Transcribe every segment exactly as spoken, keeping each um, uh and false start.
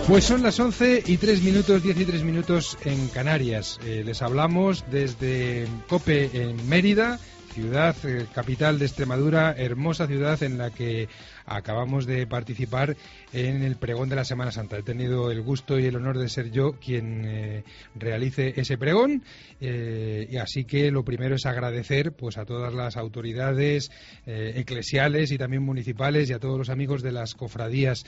Pues son las once y tres minutos, diez y tres minutos en Canarias. Eh, les hablamos desde COPE en Mérida, ciudad eh, capital de Extremadura, hermosa ciudad en la que acabamos de participar en el pregón de la Semana Santa. He tenido el gusto y el honor de ser yo quien eh, realice ese pregón, eh, y así que lo primero es agradecer pues a todas las autoridades eh, eclesiales y también municipales y a todos los amigos de las cofradías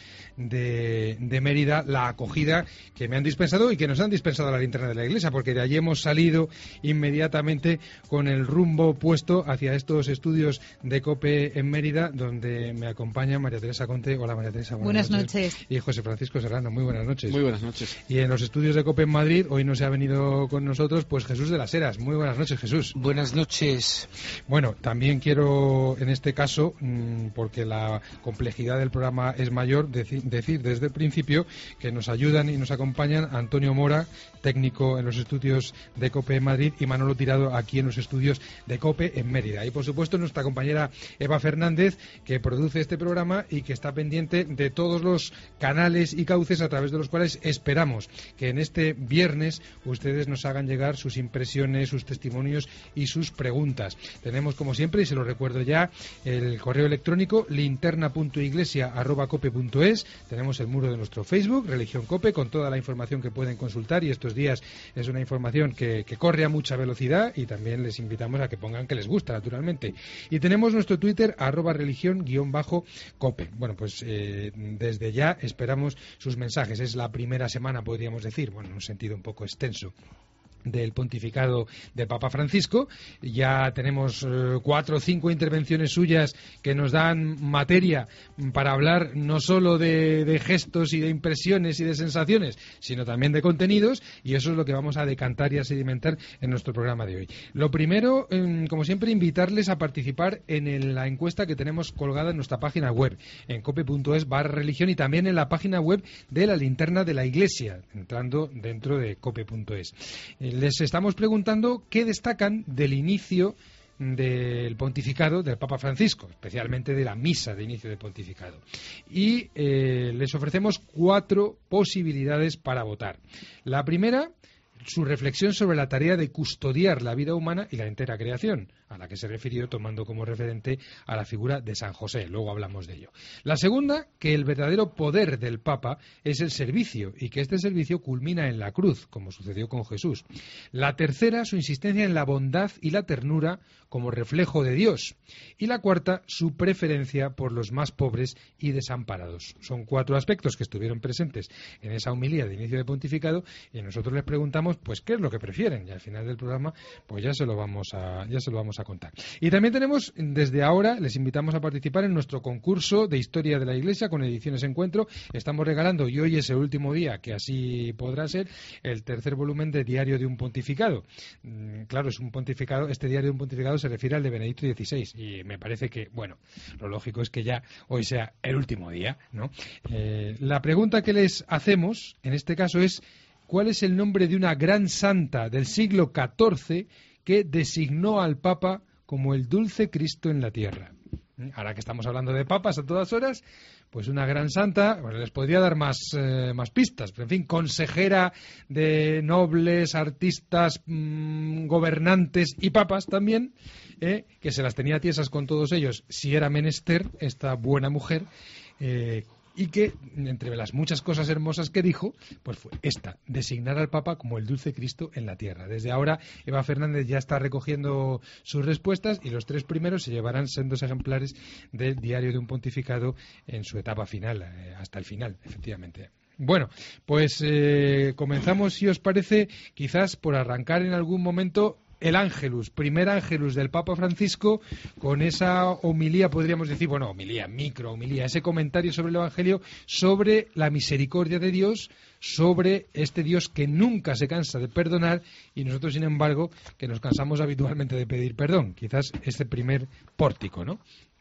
de, de Mérida la acogida que me han dispensado y que nos han dispensado a la linterna de la iglesia, porque de allí hemos salido inmediatamente con el rumbo puesto hacia estos estudios de COPE en Mérida, donde me acompaña María Teresa Conte. Hola, María Teresa. Buenas, buenas noches. noches. Y José Francisco Serrano. Muy buenas noches. Muy buenas noches. Y en los estudios de COPE en Madrid, hoy no se ha venido con nosotros, pues Jesús de las Heras. Muy buenas noches, Jesús. Buenas noches. Bueno, también quiero, en este caso, mmm, porque la complejidad del programa es mayor, deci- decir desde el principio que nos ayudan y nos acompañan Antonio Mora, técnico en los estudios de COPE en Madrid, y Manolo Tirado aquí en los estudios de COPE en Mérida. Y por supuesto nuestra compañera Eva Fernández, que produce este programa y que está pendiente de todos los canales y cauces a través de los cuales esperamos que en este viernes ustedes nos hagan llegar sus impresiones, sus testimonios y sus preguntas. Tenemos, como siempre, y se lo recuerdo ya, el correo electrónico linterna punto iglesia arroba cope punto es. Tenemos el muro de nuestro Facebook, Religión Cope, con toda la información que pueden consultar, y estos días es una información que, que corre a mucha velocidad, y también les invitamos a que pongan que les gusta, naturalmente. Y tenemos nuestro Twitter, arroba religión guión bajo COPE. Bueno, pues eh, desde ya esperamos sus mensajes. Es la primera semana, podríamos decir, bueno, en un sentido un poco extenso, del pontificado de Papa Francisco. Ya tenemos eh, cuatro o cinco intervenciones suyas que nos dan materia para hablar no solo de, de gestos y de impresiones y de sensaciones, sino también de contenidos, y eso es lo que vamos a decantar y a sedimentar en nuestro programa de hoy. Lo primero, eh, como siempre, invitarles a participar en el, la encuesta que tenemos colgada en nuestra página web, en cope punto es barra religión, y también en la página web de la Linterna de la Iglesia, entrando dentro de cope punto es. Les estamos preguntando qué destacan del inicio del pontificado del Papa Francisco, especialmente de la misa de inicio de pontificado. Y eh, les ofrecemos cuatro posibilidades para votar. La primera, su reflexión sobre la tarea de custodiar la vida humana y la entera creación, a la que se refirió tomando como referente a la figura de San José. Luego hablamos de ello. La segunda, que el verdadero poder del Papa es el servicio, y que este servicio culmina en la cruz, como sucedió con Jesús. La tercera, su insistencia en la bondad y la ternura como reflejo de Dios. Y la cuarta, su preferencia por los más pobres y desamparados. Son cuatro aspectos que estuvieron presentes en esa homilía de inicio de pontificado, y nosotros les preguntamos pues qué es lo que prefieren, y al final del programa pues ya se lo vamos a ya se lo vamos a contar. Y también tenemos, desde ahora, les invitamos a participar en nuestro concurso de Historia de la Iglesia con Ediciones Encuentro. Estamos regalando, y hoy es el último día que así podrá ser, el tercer volumen de Diario de un Pontificado. Claro, es un pontificado, este Diario de un Pontificado se refiere al de Benedicto dieciséis, y me parece que, bueno, lo lógico es que ya hoy sea el último día, ¿no? Eh, la pregunta que les hacemos, en este caso, es: ¿cuál es el nombre de una gran santa del siglo catorce que designó al Papa como el dulce Cristo en la tierra? Ahora que estamos hablando de papas a todas horas, pues una gran santa, bueno, les podría dar más, eh, más pistas, pero en fin, consejera de nobles, artistas, mmm, gobernantes y papas también, eh, que se las tenía tiesas con todos ellos si era menester esta buena mujer, eh, y que, entre las muchas cosas hermosas que dijo, pues fue esta: designar al Papa como el dulce Cristo en la tierra. Desde ahora, Eva Fernández ya está recogiendo sus respuestas, y los tres primeros se llevarán sendos ejemplares del Diario de un Pontificado en su etapa final, eh, hasta el final, efectivamente. Bueno, pues eh, comenzamos, si os parece, quizás por arrancar en algún momento el Ángelus, primer Ángelus del Papa Francisco, con esa homilía, podríamos decir, bueno, homilía, micro homilía, ese comentario sobre el Evangelio, sobre la misericordia de Dios, sobre este Dios que nunca se cansa de perdonar, y nosotros, sin embargo, que nos cansamos habitualmente de pedir perdón. Quizás este primer pórtico, ¿no?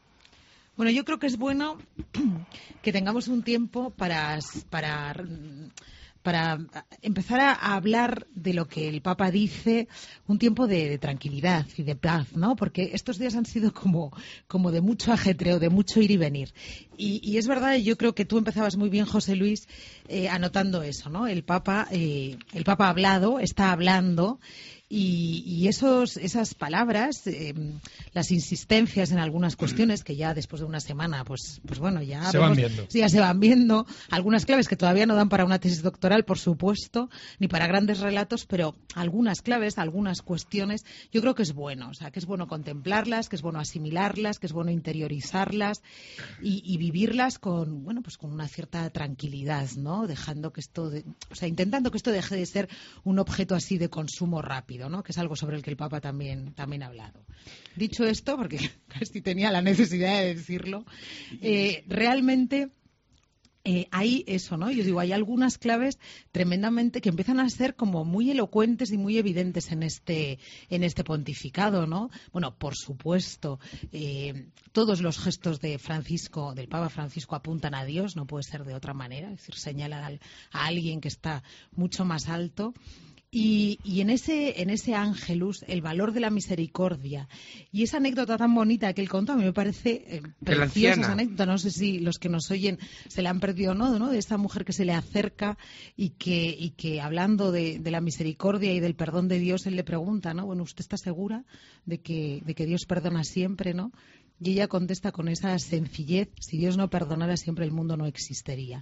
Bueno, yo creo que es bueno que tengamos un tiempo para... para para empezar a hablar de lo que el Papa dice, un tiempo de, de tranquilidad y de paz, ¿no? Porque estos días han sido como, como de mucho ajetreo, de mucho ir y venir. Y, y es verdad, yo creo que tú empezabas muy bien, José Luis, eh, anotando eso, ¿no? El Papa, eh, el Papa ha hablado, está hablando. Y, y esos, esas palabras, eh, las insistencias en algunas cuestiones que ya después de una semana, pues, pues bueno, ya, se vemos, van viendo. Sí, ya se van viendo. Algunas claves que todavía no dan para una tesis doctoral, por supuesto, ni para grandes relatos, pero algunas claves, algunas cuestiones, yo creo que es bueno. O sea, que es bueno contemplarlas, que es bueno asimilarlas, que es bueno interiorizarlas y, y vivirlas con, bueno, pues con una cierta tranquilidad, ¿no? Dejando que esto, de, o sea, intentando que esto deje de ser un objeto así de consumo rápido, ¿no? Que es algo sobre el que el Papa también, también ha hablado. Dicho esto, porque casi tenía la necesidad de decirlo, eh, realmente eh, hay eso, ¿no? Yo digo, hay algunas claves tremendamente que empiezan a ser como muy elocuentes y muy evidentes en este, en este pontificado, ¿no? Bueno, por supuesto, eh, todos los gestos de Francisco, del Papa Francisco, apuntan a Dios, no puede ser de otra manera, es decir, señalan a alguien que está mucho más alto. Y, y en ese en ese Ángelus, el valor de la misericordia y esa anécdota tan bonita que él contó, a mí me parece eh, preciosa esa anécdota. No sé si los que nos oyen se la han perdido o no, ¿no? De esta mujer que se le acerca y que, y que hablando de, de la misericordia y del perdón de Dios, él le pregunta, ¿no? Bueno, ¿usted está segura de que, de que Dios perdona siempre, ¿no? Y ella contesta con esa sencillez: si Dios no perdonara siempre, el mundo no existiría.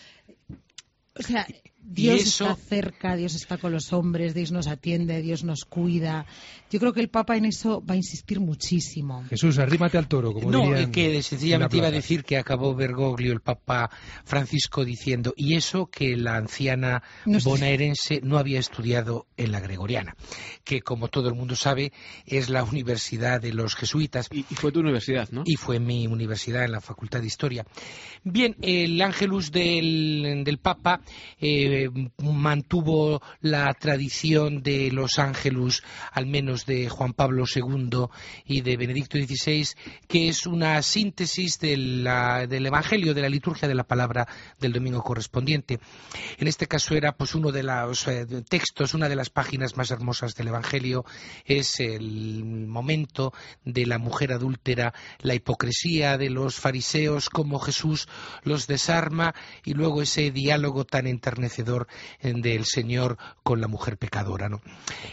O sea, Dios eso... está cerca, Dios está con los hombres, Dios nos atiende, Dios nos cuida. Yo creo que el Papa en eso va a insistir muchísimo. Jesús, arrímate al toro, como no, dirían. No, que sencillamente iba a decir que acabó Bergoglio, el Papa Francisco, diciendo, y eso que la anciana no sé. bonaerense no había estudiado en la Gregoriana, que como todo el mundo sabe es la universidad de los jesuitas. Y, y fue tu universidad, ¿no? Y fue mi universidad en la Facultad de Historia. Bien, el Ángelus del, del Papa Eh, mantuvo la tradición de los ángelus, al menos de Juan Pablo segundo y de Benedicto dieciséis, que es una síntesis de la, del Evangelio, de la liturgia de la palabra del domingo correspondiente. En este caso era pues uno de los eh, textos, una de las páginas más hermosas del Evangelio, es el momento de la mujer adúltera, la hipocresía de los fariseos, cómo Jesús los desarma, y luego ese diálogo tan enternecedor del Señor con la mujer pecadora, ¿no?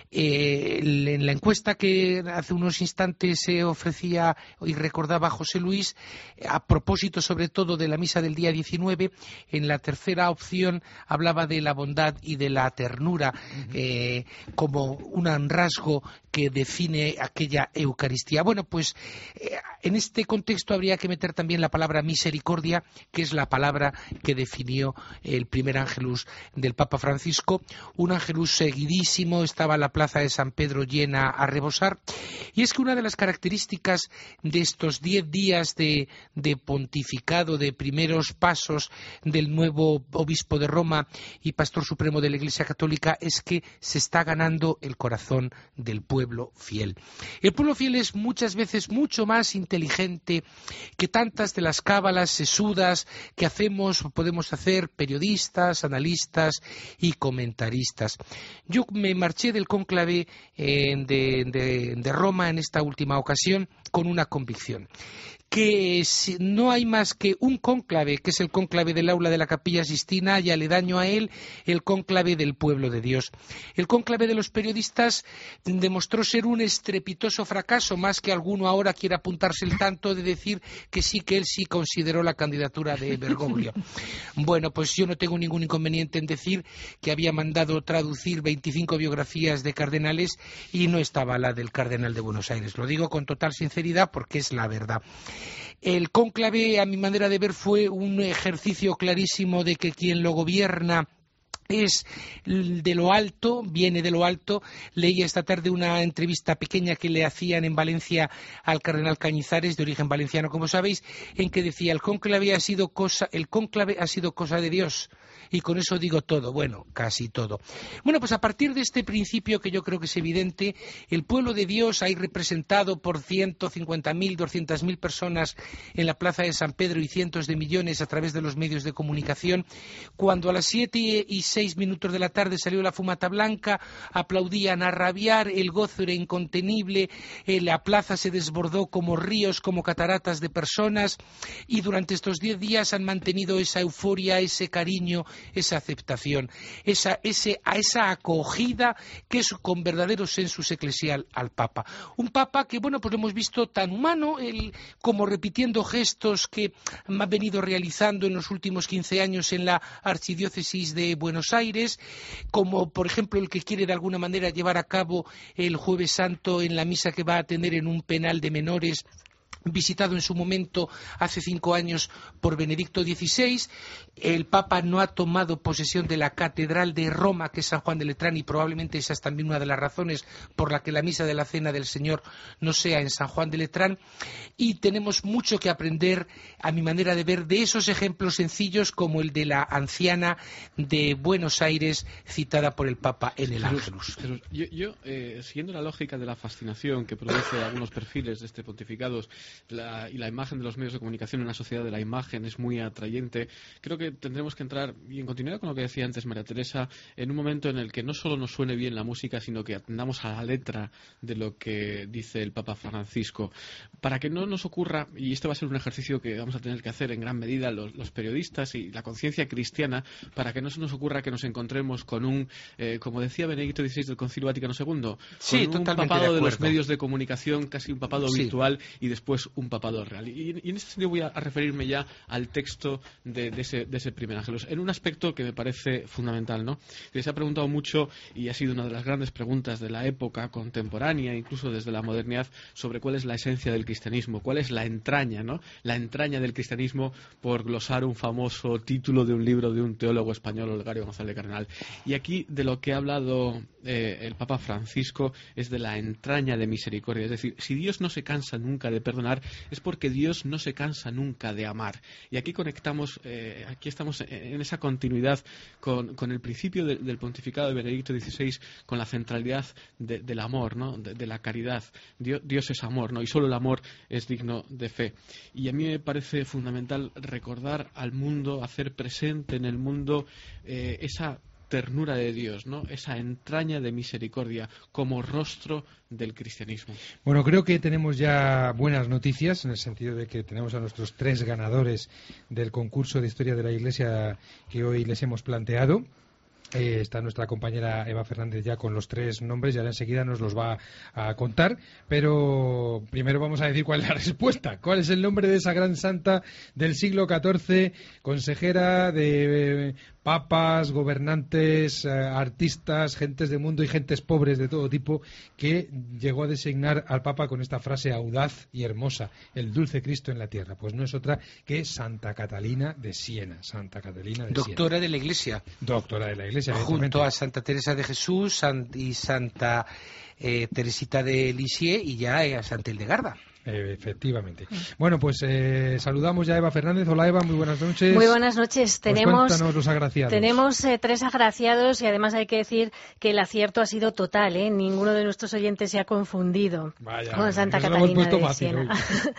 Eh, en la encuesta que hace unos instantes se ofrecía y recordaba José Luis, a propósito sobre todo de la misa del día diecinueve, en la tercera opción hablaba de la bondad y de la ternura eh, como un rasgo que define aquella Eucaristía. Bueno, pues eh, en este contexto habría que meter también la palabra misericordia, que es la palabra que definió el primer ángelus del Papa Francisco, un ángelus seguidísimo. Estaba la plaza de San Pedro llena a rebosar, y es que una de las características de estos diez días de, de pontificado, de primeros pasos del nuevo obispo de Roma y pastor supremo de la Iglesia Católica, es que se está ganando el corazón del pueblo fiel. El pueblo fiel es muchas veces mucho más inteligente que tantas de las cábalas sesudas que hacemos, podemos hacer periodistas, analistas y comentaristas. Yo me marché del cónclave eh, de, de, de Roma en esta última ocasión con una convicción: que si no hay más que un cónclave, que es el cónclave del aula de la Capilla Sixtina, y aledaño a él el cónclave del pueblo de Dios. El cónclave de los periodistas demostró ser un estrepitoso fracaso, más que alguno ahora quiera apuntarse el tanto de decir que sí, que él sí consideró la candidatura de Bergoglio. Bueno, pues yo no tengo ningún inconveniente en decir que había mandado traducir veinticinco biografías de cardenales y no estaba la del cardenal de Buenos Aires. Lo digo con total sinceridad porque es la verdad. El cónclave, a mi manera de ver, fue un ejercicio clarísimo de que quien lo gobierna es de lo alto, viene de lo alto. Leí esta tarde una entrevista pequeña que le hacían en Valencia al cardenal Cañizares, de origen valenciano, como sabéis, en que decía: el cónclave ha sido cosa, el cónclave ha sido cosa de Dios. Y con eso digo todo, bueno, casi todo. Bueno, pues a partir de este principio, que yo creo que es evidente, el pueblo de Dios, ahí representado por ciento cincuenta mil, doscientas mil personas en la plaza de San Pedro y cientos de millones a través de los medios de comunicación, cuando a las siete y seis minutos de la tarde salió la fumata blanca, aplaudían a rabiar, el gozo era incontenible, eh, la plaza se desbordó como ríos, como cataratas de personas, y durante estos diez días han mantenido esa euforia, ese cariño, esa aceptación, esa, ese, a esa acogida que es con verdadero sensus eclesial al Papa. Un Papa que, bueno, pues lo hemos visto tan humano, él, como repitiendo gestos que ha venido realizando en los últimos quince años en la Archidiócesis de Buenos Aires, como por ejemplo el que quiere de alguna manera llevar a cabo el Jueves Santo en la misa que va a tener en un penal de menores, visitado en su momento hace cinco años por Benedicto dieciséis. El Papa no ha tomado posesión de la Catedral de Roma, que es San Juan de Letrán, y probablemente esa es también una de las razones por la que la misa de la Cena del Señor no sea en San Juan de Letrán. Y tenemos mucho que aprender, a mi manera de ver, de esos ejemplos sencillos como el de la anciana de Buenos Aires citada por el Papa en el Ángelus. Yo, yo eh, siguiendo la lógica de la fascinación que produce algunos perfiles de este pontificados, La, y la imagen de los medios de comunicación en una sociedad de la imagen es muy atrayente, creo que tendremos que entrar, y en continuidad con lo que decía antes María Teresa, en un momento en el que no solo nos suene bien la música, sino que atendamos a la letra de lo que dice el Papa Francisco, para que no nos ocurra, y este va a ser un ejercicio que vamos a tener que hacer en gran medida los, los periodistas y la conciencia cristiana, para que no se nos ocurra que nos encontremos con un, eh, como decía Benedicto dieciséis del Concilio Vaticano segundo, sí, con un papado de, de los medios de comunicación, casi un papado sí. virtual, y después un papado real. Y, y en este sentido voy a, a referirme ya al texto de, de, ese, de ese primer Ángelus, en un aspecto que me parece fundamental, ¿no? Que se ha preguntado mucho, y ha sido una de las grandes preguntas de la época contemporánea, incluso desde la modernidad, sobre cuál es la esencia del cristianismo, cuál es la entraña, ¿no? La entraña del cristianismo, por glosar un famoso título de un libro de un teólogo español, Olegario González Cardenal. Y aquí de lo que ha hablado eh, el Papa Francisco es de la entraña de misericordia, es decir, si Dios no se cansa nunca de perdonar, es porque Dios no se cansa nunca de amar. Y aquí conectamos, eh, aquí estamos en esa continuidad con, con el principio de, del pontificado de Benedicto dieciséis, con la centralidad de, del amor, ¿no? de, de la caridad. Dios, Dios es amor, ¿no? Y solo el amor es digno de fe. Y a mí me parece fundamental recordar al mundo, hacer presente en el mundo eh, esa ternura de Dios, ¿no? Esa entraña de misericordia como rostro del cristianismo. Bueno, creo que tenemos ya buenas noticias, en el sentido de que tenemos a nuestros tres ganadores del concurso de Historia de la Iglesia que hoy les hemos planteado. Eh, está nuestra compañera Eva Fernández ya con los tres nombres, y ahora enseguida nos los va a contar, pero primero vamos a decir cuál es la respuesta. ¿Cuál es el nombre de esa gran santa del siglo catorce, consejera de eh, papas, gobernantes, eh, artistas, gentes de mundo y gentes pobres de todo tipo, que llegó a designar al Papa con esta frase audaz y hermosa: el dulce Cristo en la tierra? Pues no es otra que Santa Catalina de Siena. Santa Catalina de Doctora Siena. de la Iglesia. Doctora de la Iglesia. Junto a Santa Teresa de Jesús y Santa eh, Teresita de Lisieux y ya a Santa Hildegarda. Eh, efectivamente. Bueno, pues eh, saludamos ya a Eva Fernández. Hola Eva, muy buenas noches. Muy buenas noches. Pues tenemos cuéntanos los agraciados. Tenemos eh, tres agraciados, y además hay que decir que el acierto ha sido total, ¿eh? Ninguno de nuestros oyentes se ha confundido Vaya, con Santa eso Catalina lo de Siena.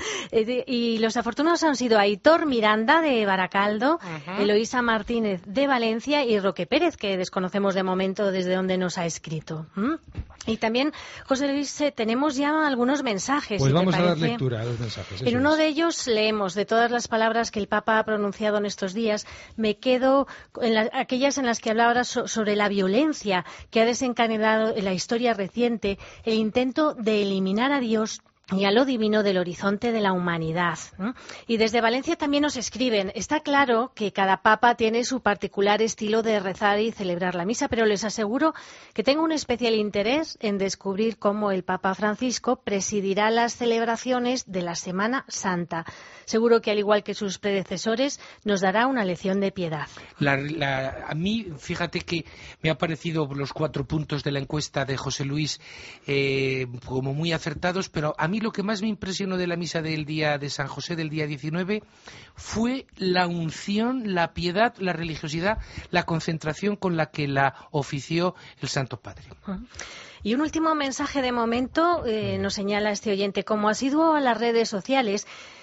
Y los afortunados han sido Aitor Miranda de Baracaldo, uh-huh. Eloísa Martínez de Valencia y Roque Pérez, que desconocemos de momento desde dónde nos ha escrito. ¿Mm? Y también, José Luis, eh, tenemos ya algunos mensajes. Pues si vamos te a dar parece. lectura a los mensajes. En uno es. de ellos leemos: de todas las palabras que el Papa ha pronunciado en estos días, me quedo en la, aquellas en las que hablaba so, sobre la violencia que ha desencadenado en la historia reciente el intento de eliminar a Dios y a lo divino del horizonte de la humanidad. ¿no? Y desde Valencia también nos escriben: está claro que cada papa tiene su particular estilo de rezar y celebrar la misa, pero les aseguro que tengo un especial interés en descubrir cómo el Papa Francisco presidirá las celebraciones de la Semana Santa. Seguro que, al igual que sus predecesores, nos dará una lección de piedad. La, la, a mí, fíjate que me ha parecido los cuatro puntos de la encuesta de José Luis eh, como muy acertados, pero a mí lo que más me impresionó de la misa del día de San José del día diecinueve fue la unción, la piedad, la religiosidad, la concentración con la que la ofició el Santo Padre. Y un último mensaje de momento eh, nos señala este oyente: como asiduo a las redes sociales,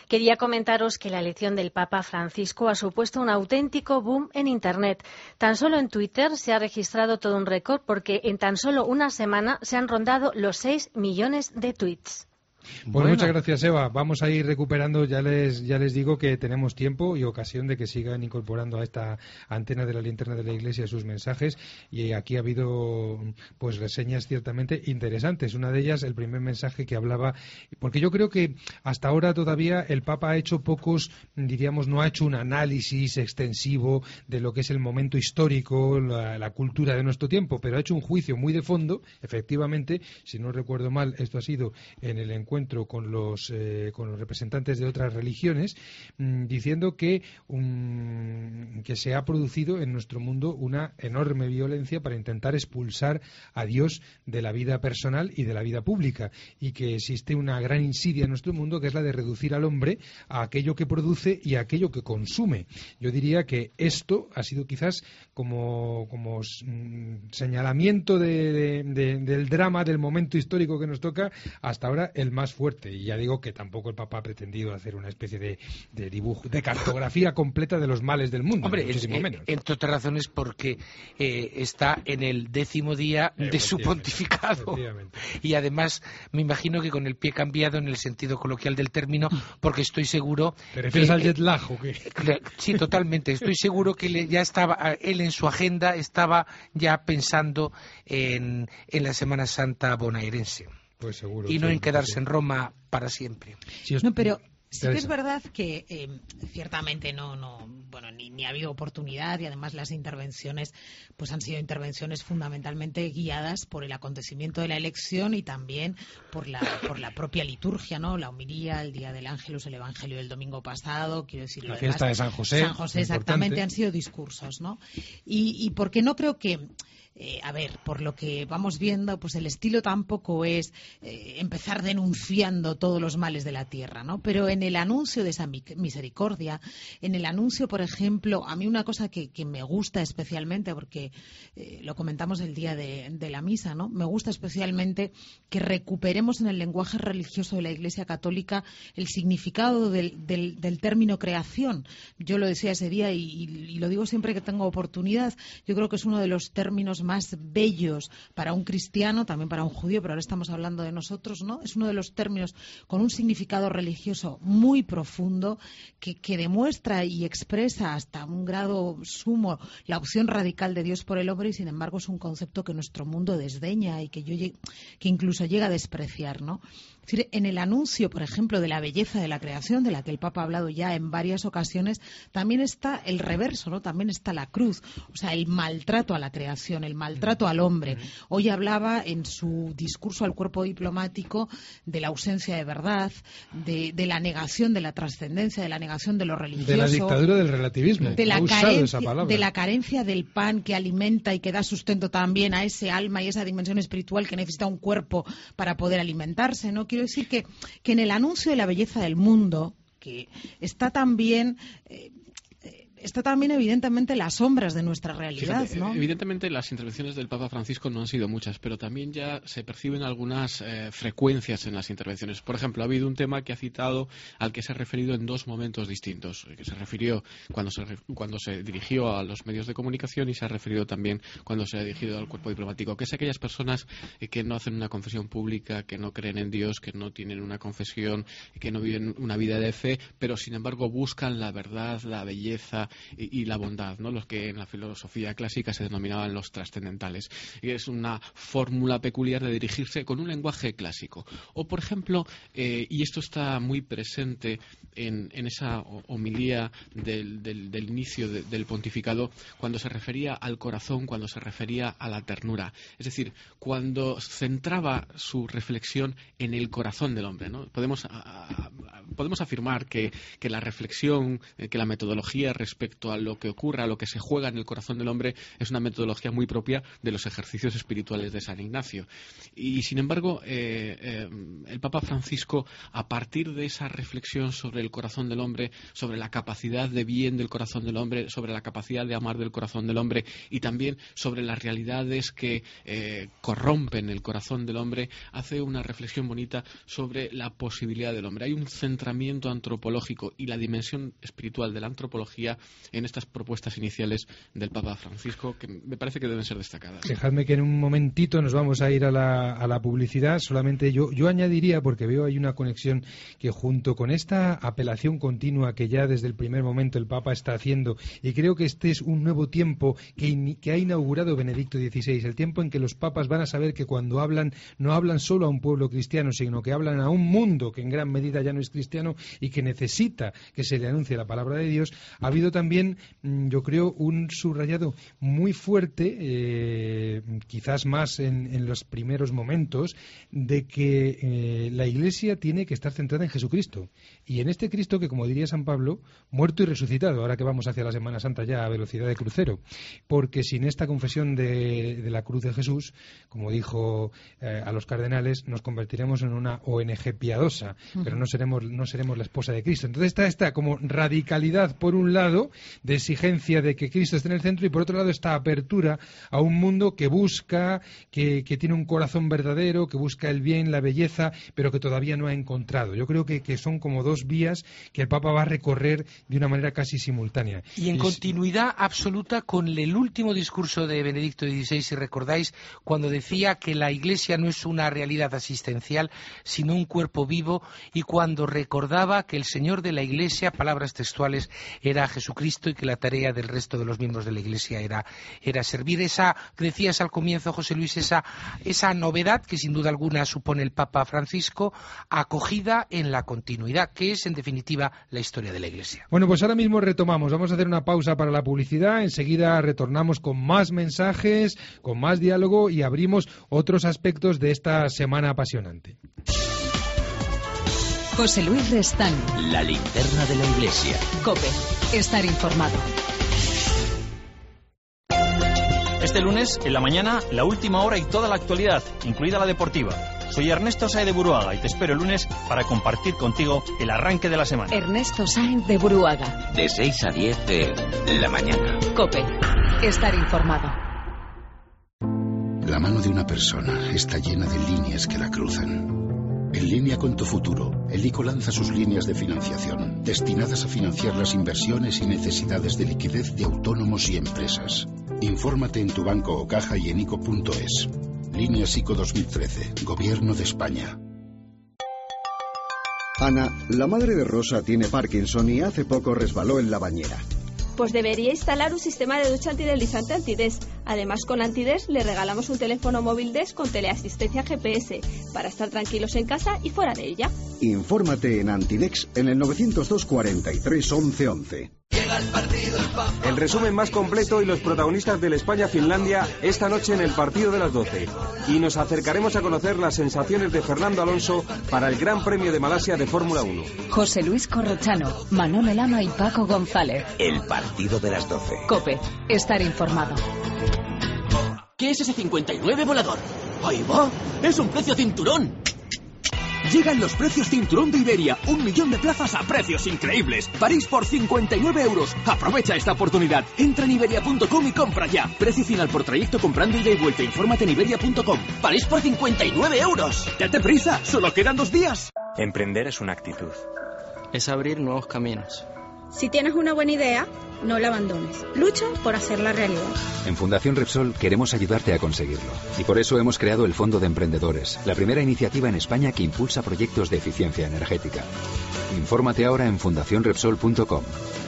Quería comentaros que la elección del Papa Francisco ha supuesto un auténtico boom en Internet. Tan solo en Twitter se ha registrado todo un récord porque en tan solo una semana se han rondado los seis millones de tweets. Pues Bueno. muchas gracias, Eva. Vamos a ir recuperando, ya les ya les digo que tenemos tiempo y ocasión de que sigan incorporando a esta antena de la linterna de la Iglesia sus mensajes, y aquí ha habido pues reseñas ciertamente interesantes. Una de ellas, el primer mensaje que hablaba, porque yo creo que hasta ahora todavía el Papa ha hecho pocos, diríamos, no ha hecho un análisis extensivo de lo que es el momento histórico, la, la cultura de nuestro tiempo, pero ha hecho un juicio muy de fondo, efectivamente, si no recuerdo mal, esto ha sido en el encuentro encuentro con los eh, con los representantes de otras religiones, mmm, diciendo que um, que se ha producido en nuestro mundo una enorme violencia para intentar expulsar a Dios de la vida personal y de la vida pública, y que existe una gran insidia en nuestro mundo que es la de reducir al hombre a aquello que produce y a aquello que consume. Yo diría que esto ha sido quizás como, como mm, señalamiento de, de, de, del drama, del momento histórico que nos toca hasta ahora el más fuerte, y ya digo que tampoco el Papa ha pretendido hacer una especie de, de dibujo, de cartografía completa de los males del mundo. Hombre, muchísimo es, menos. entre otras razones porque eh, está en el décimo día de su pontificado, y además me imagino que con el pie cambiado en el sentido coloquial del término, porque estoy seguro... ¿Te refieres que, al jet lag o qué? Sí, totalmente. Estoy seguro que le, ya estaba, él en su agenda estaba ya pensando en, en la Semana Santa bonaerense. Pues seguro, y no sí, en quedarse sí. en Roma para siempre. Si os... No, pero sí que Teresa. es verdad que eh, ciertamente no, no, bueno, ni, ni ha habido oportunidad, y además las intervenciones pues han sido intervenciones fundamentalmente guiadas por el acontecimiento de la elección y también por la, por la propia liturgia, ¿no? La homilía, el día del Ángelus, el Evangelio del domingo pasado, quiero decir, la lo fiesta demás, de San José. San José, exactamente, importante. han sido discursos, ¿no? Y, y porque no creo que Eh, a ver, por lo que vamos viendo, pues el estilo tampoco es eh, empezar denunciando todos los males de la tierra, ¿no? Pero en el anuncio de esa misericordia, en el anuncio, por ejemplo, a mí una cosa que, que me gusta especialmente, porque eh, lo comentamos el día de, de la misa, ¿no? Me gusta especialmente que recuperemos en el lenguaje religioso de la Iglesia Católica el significado del, del, del término creación. Yo lo decía ese día y, y, y lo digo siempre que tengo oportunidad. Yo creo que es uno de los términos más bellos para un cristiano, también para un judío, pero ahora estamos hablando de nosotros, ¿no? Es uno de los términos con un significado religioso muy profundo que, que demuestra y expresa hasta un grado sumo la opción radical de Dios por el hombre, y sin embargo es un concepto que nuestro mundo desdeña y que, yo, que incluso llega a despreciar, ¿no? Es decir, en el anuncio, por ejemplo, de la belleza de la creación, de la que el Papa ha hablado ya en varias ocasiones, también está el reverso, ¿no? También está la cruz, o sea, el maltrato a la creación, el maltrato al hombre. Hoy hablaba en su discurso al cuerpo diplomático de la ausencia de verdad, de, de la negación de la trascendencia, de la negación de lo religioso. De la dictadura del relativismo. De la, ha usado carencia, esa palabra. de la carencia del pan que alimenta y que da sustento también a ese alma y esa dimensión espiritual que necesita un cuerpo para poder alimentarse, ¿no? Quiero decir que, que en el anuncio de la belleza del mundo, que está también... Eh, está también evidentemente las sombras de nuestra realidad, Fíjate, ¿no? Evidentemente las intervenciones del Papa Francisco no han sido muchas, pero también ya se perciben algunas eh, frecuencias en las intervenciones. Por ejemplo, ha habido un tema que ha citado al que se ha referido en dos momentos distintos, que se refirió cuando se, cuando se dirigió a los medios de comunicación y se ha referido también cuando se ha dirigido al cuerpo diplomático, que es aquellas personas eh, que no hacen una confesión pública, que no creen en Dios, que no tienen una confesión, que no viven una vida de fe, pero sin embargo buscan la verdad, la belleza y, y la bondad, ¿no? Los que en la filosofía clásica se denominaban los trascendentales. Y es una fórmula peculiar de dirigirse con un lenguaje clásico. O, por ejemplo, eh, y esto está muy presente en, en esa homilía del, del, del inicio de, del pontificado, cuando se refería al corazón, cuando se refería a la ternura. Es decir, cuando centraba su reflexión en el corazón del hombre, ¿no? Podemos, a, a, podemos afirmar que, que la reflexión, que la metodología respecto respecto a lo que ocurra, a lo que se juega en el corazón del hombre, es una metodología muy propia de los ejercicios espirituales de San Ignacio. Y sin embargo, eh, eh, el Papa Francisco, a partir de esa reflexión sobre el corazón del hombre, sobre la capacidad de bien del corazón del hombre, sobre la capacidad de amar del corazón del hombre y también sobre las realidades que eh, corrompen el corazón del hombre, hace una reflexión bonita sobre la posibilidad del hombre. Hay un centramiento antropológico y la dimensión espiritual de la antropología en estas propuestas iniciales del Papa Francisco que me parece que deben ser destacadas. Dejadme que en un momentito nos vamos a ir a la, a la publicidad. Solamente yo, yo añadiría, porque veo hay una conexión que junto con esta apelación continua que ya desde el primer momento el Papa está haciendo, y creo que este es un nuevo tiempo que, que ha inaugurado Benedicto dieciséis, el tiempo en que los papas van a saber que cuando hablan no hablan solo a un pueblo cristiano, sino que hablan a un mundo que en gran medida ya no es cristiano y que necesita que se le anuncie la palabra de Dios. Ha habido también, yo creo, un subrayado muy fuerte, eh, quizás más en, en los primeros momentos, de que eh, la Iglesia tiene que estar centrada en Jesucristo. Y en este Cristo que, como diría San Pablo, muerto y resucitado, ahora que vamos hacia la Semana Santa ya a velocidad de crucero. Porque sin esta confesión de, de la cruz de Jesús, como dijo eh, a los cardenales, nos convertiremos en una O N G piadosa, uh-huh. pero no seremos, no seremos la esposa de Cristo. Entonces está esta como radicalidad, por un lado, de exigencia de que Cristo esté en el centro, y por otro lado esta apertura a un mundo que busca, que, que tiene un corazón verdadero, que busca el bien, la belleza, pero que todavía no ha encontrado. Yo creo que, que son como dos vías que el Papa va a recorrer de una manera casi simultánea. Y en y continuidad absoluta con el último discurso de Benedicto dieciséis, si recordáis, cuando decía que la Iglesia no es una realidad asistencial, sino un cuerpo vivo, y cuando recordaba que el Señor de la Iglesia, palabras textuales, era Jesucristo, y que la tarea del resto de los miembros de la Iglesia era, era servir. Esa, decías al comienzo, José Luis, esa, esa novedad que sin duda alguna supone el Papa Francisco, acogida en la continuidad, que es en definitiva la historia de la Iglesia. Bueno, pues ahora mismo retomamos, vamos a hacer una pausa para la publicidad, enseguida retornamos con más mensajes, con más diálogo y abrimos otros aspectos de esta semana apasionante. José Luis Restán. La linterna de la Iglesia. COPE. Estar informado. Este lunes, en la mañana, la última hora y toda la actualidad, incluida la deportiva. Soy Ernesto Sáenz de Buruaga y te espero el lunes para compartir contigo el arranque de la semana. Ernesto Sáenz de Buruaga. De seis a diez de la mañana. COPE. Estar informado. La mano de una persona está llena de líneas que la cruzan. En línea con tu futuro, el ICO lanza sus líneas de financiación, destinadas a financiar las inversiones y necesidades de liquidez de autónomos y empresas. Infórmate en tu banco o caja y en ico punto es. Líneas ICO dos mil trece, Gobierno de España. Ana, la madre de Rosa, tiene Parkinson y hace poco resbaló en la bañera. Pues debería instalar un sistema de ducha antideslizante Antides. Además, con Antides le regalamos un teléfono móvil D E S con teleasistencia G P S para estar tranquilos en casa y fuera de ella. Infórmate en Antidex en el novecientos dos cuarenta y tres once once. El resumen más completo y los protagonistas del España-Finlandia esta noche en el partido de las doce. Y nos acercaremos a conocer las sensaciones de Fernando Alonso para el Gran Premio de Malasia de Fórmula uno. José Luis Corrochano, Manolo Lama y Paco González. El partido de las doce. COPE. Estar informado. ¿Qué es ese cincuenta y nueve volador? ¡Ahí va! ¡Es un precio cinturón! Llegan los precios cinturón de Iberia. Un millón de plazas a precios increíbles. París por cincuenta y nueve euros. Aprovecha esta oportunidad. Entra en iberia punto com y compra ya. Precio final por trayecto comprando ida y vuelta. Infórmate en iberia punto com. París por cincuenta y nueve euros. ¡Date prisa! ¡Solo quedan dos días! Emprender es una actitud. Es abrir nuevos caminos. Si tienes una buena idea, no la abandones. Lucha por hacerla realidad. En Fundación Repsol queremos ayudarte a conseguirlo. Y por eso hemos creado el Fondo de Emprendedores, la primera iniciativa en España que impulsa proyectos de eficiencia energética. Infórmate ahora en fundación repsol punto com.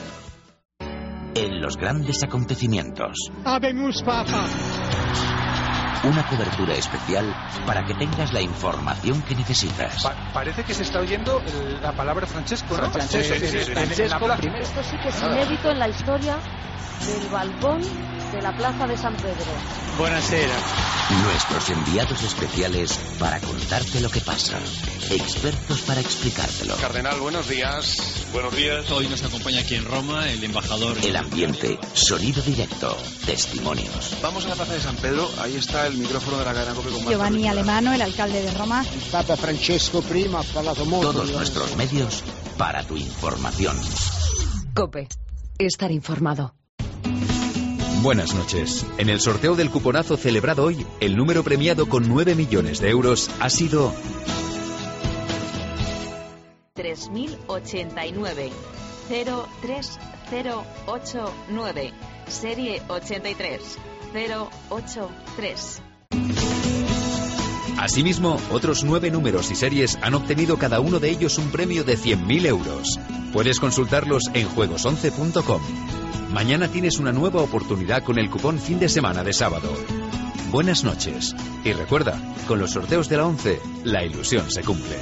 En los grandes acontecimientos. Habemus Papa. Una cobertura especial para que tengas la información que necesitas. Pa parece que se está oyendo el, la palabra Francesco, ¿no? Francesco, sí, sí, sí, Francesco primero. Esto sí que es inédito en la historia del balcón de la Plaza de San Pedro. Buonasera. Nuestros enviados especiales para contarte lo que pasa. Expertos para explicártelo. Cardenal, buenos días. Buenos días. Hoy nos acompaña aquí en Roma el embajador. El ambiente, sonido directo, testimonios. Vamos a la Plaza de San Pedro, ahí está el micrófono de la cadena COPE con Giovanni Alemano, el alcalde de Roma. El Papa Francesco primo ha parlato molto. Todos nuestros medios para tu información. COPE. Estar informado. Buenas noches. En el sorteo del cuponazo celebrado hoy, el número premiado con nueve millones de euros ha sido tres mil ochenta y nueve cero tres cero ocho nueve, serie ochenta y tres cero ocho tres. Asimismo, otros nueve números y series han obtenido cada uno de ellos un premio de cien mil euros. Puedes consultarlos en juegos once punto com. Mañana tienes una nueva oportunidad con el cupón fin de semana de sábado. Buenas noches. Y recuerda, con los sorteos de la once, la ilusión se cumple.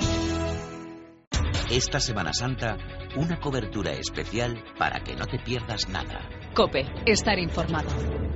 Esta Semana Santa, una cobertura especial para que no te pierdas nada. COPE. Estar informado.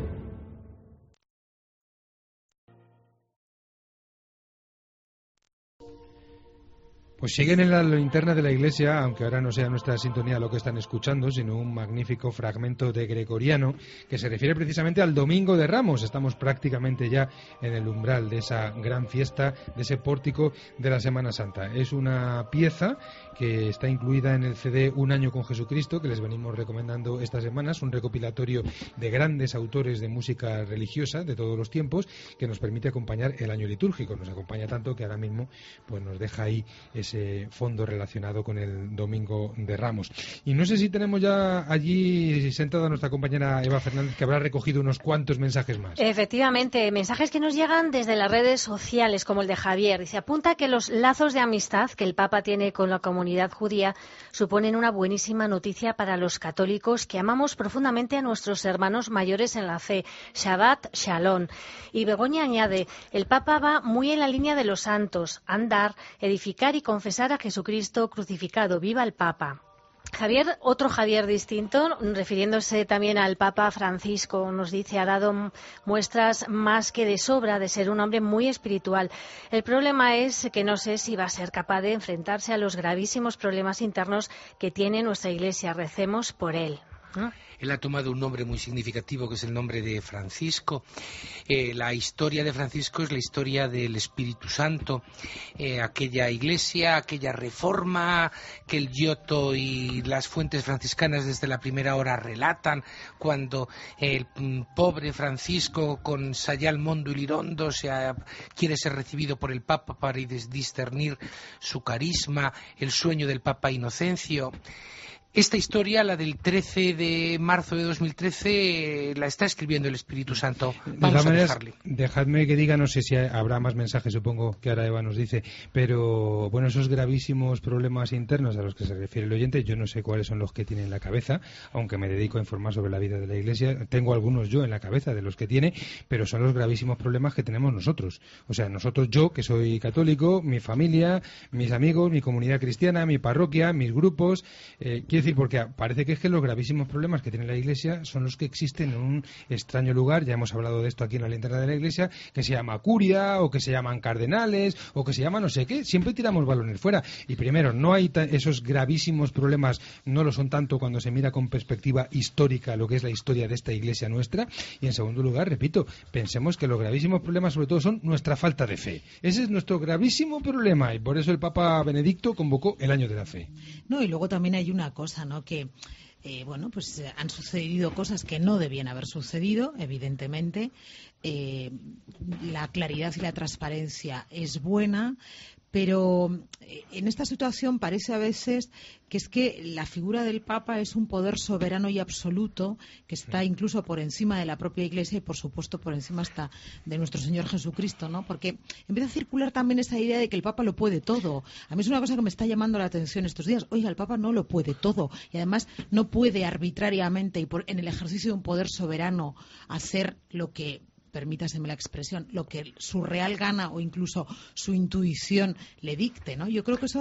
Pues siguen en la linterna de la Iglesia, aunque ahora no sea nuestra sintonía lo que están escuchando, sino un magnífico fragmento de Gregoriano que se refiere precisamente al Domingo de Ramos. Estamos prácticamente ya en el umbral de esa gran fiesta, de ese pórtico de la Semana Santa. Es una pieza que está incluida en el C D Un año con Jesucristo, que les venimos recomendando estas semanas, un recopilatorio de grandes autores de música religiosa de todos los tiempos, que nos permite acompañar el año litúrgico. Nos acompaña tanto que ahora mismo pues nos deja ahí ese fondo relacionado con el Domingo de Ramos. Y no sé si tenemos ya allí sentada nuestra compañera Eva Fernández, que habrá recogido unos cuantos mensajes más. Efectivamente, mensajes que nos llegan desde las redes sociales, como el de Javier. Dice, apunta que los lazos de amistad que el Papa tiene con la comunidad judía suponen una buenísima noticia para los católicos que amamos profundamente a nuestros hermanos mayores en la fe. Shabbat Shalom. Y Begoña añade, el Papa va muy en la línea de los santos, andar, edificar y confesar a Jesucristo crucificado. ¡Viva el Papa! Javier, otro Javier distinto, refiriéndose también al Papa Francisco, nos dice, ha dado muestras más que de sobra de ser un hombre muy espiritual. El problema es que no sé si va a ser capaz de enfrentarse a los gravísimos problemas internos que tiene nuestra Iglesia. Recemos por él. ¿No? Él ha tomado un nombre muy significativo, que es el nombre de Francisco. Eh, la historia de Francisco es la historia del Espíritu Santo, eh, aquella iglesia, aquella reforma que el Giotto y las fuentes franciscanas desde la primera hora relatan, cuando el mm, pobre Francisco con Sayal Mondo y Lirondo se ha, quiere ser recibido por el Papa para discernir su carisma, el sueño del Papa Inocencio. Esta historia, la del trece de marzo de dos mil trece, la está escribiendo el Espíritu Santo. Vamos a dejarle. Dejadme que diga, no sé si habrá más mensajes, supongo que ahora Eva nos dice, pero bueno, esos gravísimos problemas internos a los que se refiere el oyente, yo no sé cuáles son los que tiene en la cabeza, aunque me dedico a informar sobre la vida de la Iglesia, tengo algunos yo en la cabeza de los que tiene, pero son los gravísimos problemas que tenemos nosotros. O sea, nosotros, yo, que soy católico, mi familia, mis amigos, mi comunidad cristiana, mi parroquia, mis grupos, eh, decir, porque parece que es que los gravísimos problemas que tiene la Iglesia son los que existen en un extraño lugar, ya hemos hablado de esto aquí en la linterna de la Iglesia, que se llama curia, o que se llaman cardenales, o que se llama no sé qué, siempre tiramos balones fuera. Y primero, no hay esos gravísimos problemas, no lo son tanto cuando se mira con perspectiva histórica lo que es la historia de esta Iglesia nuestra, y en segundo lugar, repito, pensemos que los gravísimos problemas sobre todo son nuestra falta de fe. Ese es nuestro gravísimo problema, y por eso el Papa Benedicto convocó el Año de la Fe. No, y luego también hay una cosa, ¿no? Que eh, bueno, pues eh, han sucedido cosas que no debían haber sucedido, evidentemente. Eh, la claridad y la transparencia es buena, pero en esta situación parece a veces que es que la figura del Papa es un poder soberano y absoluto que está incluso por encima de la propia Iglesia y por supuesto por encima hasta de nuestro Señor Jesucristo, ¿no? Porque empieza a circular también esa idea de que el Papa lo puede todo. A mí es una cosa que me está llamando la atención estos días. Oiga, el Papa no lo puede todo y además no puede arbitrariamente y por, en el ejercicio de un poder soberano hacer lo que, permítaseme la expresión, lo que su real gana o incluso su intuición le dicte, ¿no? Yo creo que eso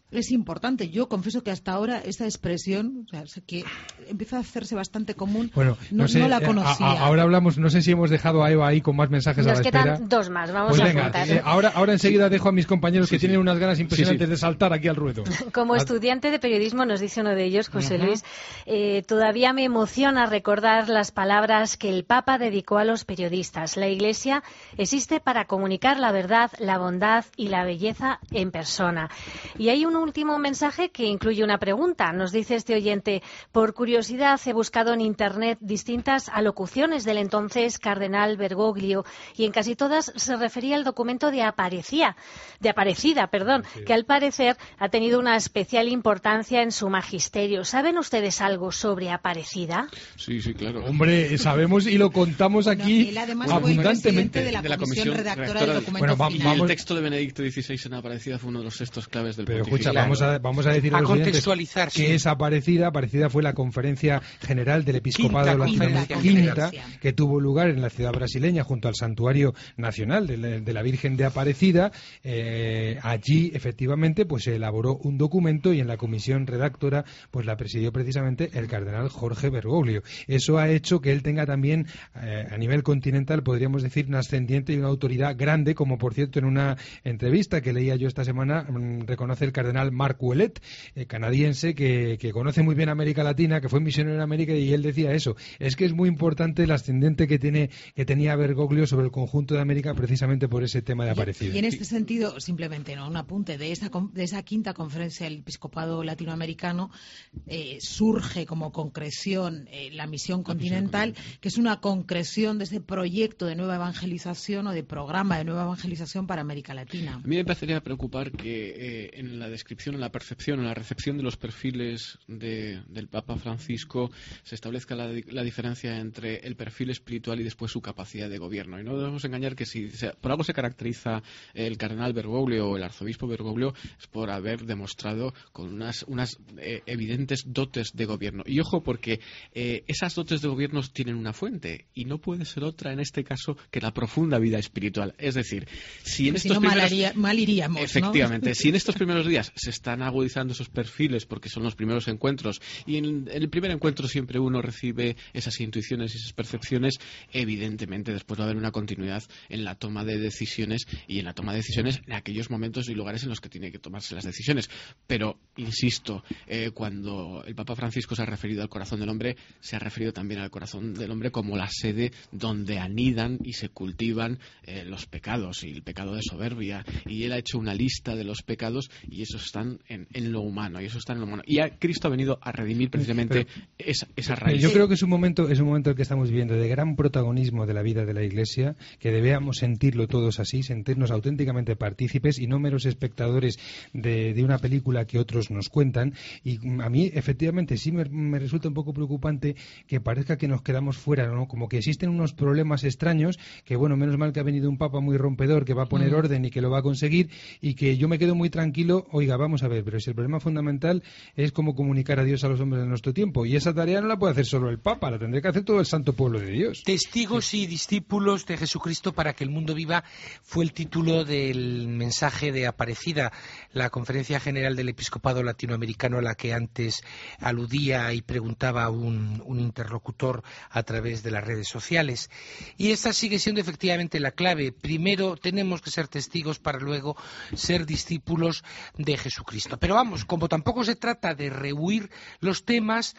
es importante. Yo confieso que hasta ahora esta expresión, o sea, que empieza a hacerse bastante común, bueno, no, no, sé, no la conocía. A, a, ahora hablamos, no sé si hemos dejado a Eva ahí con más mensajes Nos a la espera. Nos quedan dos más, vamos pues a venga, apuntar. Eh, ahora, ahora enseguida dejo a mis compañeros sí, que sí. tienen unas ganas impresionantes sí, sí. de saltar aquí al ruedo. Como a... estudiante de periodismo, nos dice uno de ellos, José uh-huh. Luis, eh, todavía me emociona recordar las palabras que el Papa dedicó a los periodistas. La Iglesia existe para comunicar la verdad, la bondad y la belleza en persona. Y hay un último mensaje que incluye una pregunta. Nos dice este oyente, por curiosidad he buscado en Internet distintas alocuciones del entonces cardenal Bergoglio y en casi todas se refería al documento de Aparecida, de Aparecida, perdón, sí. que al parecer ha tenido una especial importancia en su magisterio. ¿Saben ustedes algo sobre Aparecida? Sí, sí, claro. Hombre, sabemos y lo contamos aquí bueno, él además abundantemente. De la, de la comisión, comisión redactora, redactora del documento bueno, final. Y el texto de Benedicto dieciséis en Aparecida fue uno de los textos claves del Pero pontificado. escucha, vamos a, vamos a decir a, a los contextualizar que sí. es Aparecida. Aparecida fue la conferencia general del episcopado latinoamericano quinta, que tuvo lugar en la ciudad brasileña junto al santuario nacional de la, de la Virgen de Aparecida. Eh, allí, efectivamente, pues se elaboró un documento y en la comisión redactora pues la presidió precisamente el cardenal Jorge Bergoglio. Eso ha hecho que él tenga también, eh, a nivel continental, podríamos decir, un ascendiente y una autoridad grande, como por cierto en una entrevista que leía yo esta semana, mmm, reconoce el cardenal Marc Ouellet, eh, canadiense, que, que conoce muy bien América Latina, que fue misionero en América, y él decía eso, es que es muy importante el ascendente que tiene que tenía Bergoglio sobre el conjunto de América precisamente por ese tema de Aparecida. Y, y en este sentido, simplemente, ¿no?, un apunte de esa, de esa quinta conferencia del episcopado latinoamericano, eh, surge como concreción eh, la misión continental, que es una concreción de ese proyecto de nueva evangelización o de programa de nueva evangelización para América Latina. A mí me empezaría a preocupar que eh, en la descripción, en la percepción, en la recepción de los perfiles de, del Papa Francisco se establezca la, la diferencia entre el perfil espiritual y después su capacidad de gobierno. Y no debemos engañar que si se, por algo se caracteriza el cardenal Bergoglio o el arzobispo Bergoglio es por haber demostrado con unas, unas eh, evidentes dotes de gobierno. Y ojo, porque eh, esas dotes de gobierno tienen una fuente y no puede ser otra en este caso que la profunda vida espiritual. Es decir, si en si estos no, primeros... mal, haría, mal iríamos, efectivamente, ¿no? si en estos primeros días se están agudizando esos perfiles porque son los primeros encuentros y en, en el primer encuentro siempre uno recibe esas intuiciones y esas percepciones, evidentemente después va a haber una continuidad en la toma de decisiones y en la toma de decisiones en aquellos momentos y lugares en los que tiene que tomarse las decisiones. Pero, insisto, eh, cuando el Papa Francisco se ha referido al corazón del hombre, se ha referido también al corazón del hombre como la sede donde anidan y se cultivan eh, los pecados y el pecado de soberbia. Y él ha hecho una lista de los pecados y esos están en, en lo humano y eso está en lo humano. Y a, Cristo ha venido a redimir precisamente pero, esa, esa raíz. Yo creo que es un momento, es un momento el que estamos viviendo de gran protagonismo de la vida de la Iglesia, que debemos sentirlo todos así, sentirnos auténticamente partícipes y no meros espectadores de, de una película que otros nos cuentan. Y a mí, efectivamente, sí me, me resulta un poco preocupante que parezca que nos quedamos fuera, ¿no? Como que existen unos problemas extraños, que bueno, menos mal que ha venido un Papa muy rompedor, que va a poner mm. orden y que lo va a conseguir, y que yo me quedo muy tranquilo. Oiga, vamos a ver, pero si el problema fundamental es cómo comunicar a Dios a los hombres de nuestro tiempo, y esa tarea no la puede hacer solo el Papa, la tendrá que hacer todo el santo pueblo de Dios. Testigos sí. y discípulos de Jesucristo para que el mundo viva fue el título del mensaje de Aparecida, la Conferencia General del Episcopado Latinoamericano a la que antes aludía y preguntaba un, un interlocutor a través de las redes sociales. Y esta sigue siendo efectivamente la clave. Primero tenemos que ser testigos para luego ser discípulos de Jesucristo. Pero vamos, como tampoco se trata de rehuir los temas,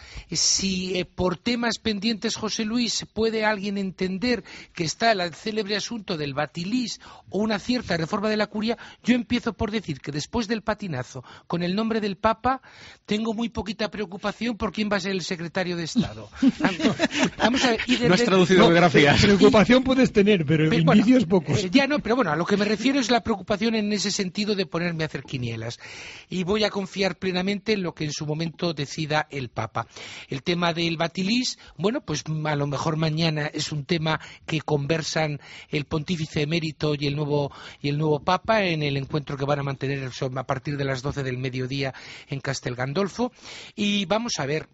si eh, por temas pendientes, José Luis, puede alguien entender que está el célebre asunto del batilis o una cierta reforma de la curia, yo empiezo por decir que después del patinazo con el nombre del Papa tengo muy poquita preocupación por quién va a ser el secretario de Estado. Vamos a ver, y de no has traducido no, biografías. Preocupación puedes tener, pero, pero indicios bueno, pocos. Eh, ya no, pero bueno, a lo que me refiero es la preocupación en ese sentido de ponerme a hacer quinielas. Y voy a confiar plenamente en lo que en su momento decida el Papa. El tema del batilis, bueno, pues a lo mejor mañana es un tema que conversan el pontífice emérito y el nuevo y el nuevo Papa en el encuentro que van a mantener a partir de las doce del mediodía en Castel Gandolfo. Y vamos a ver,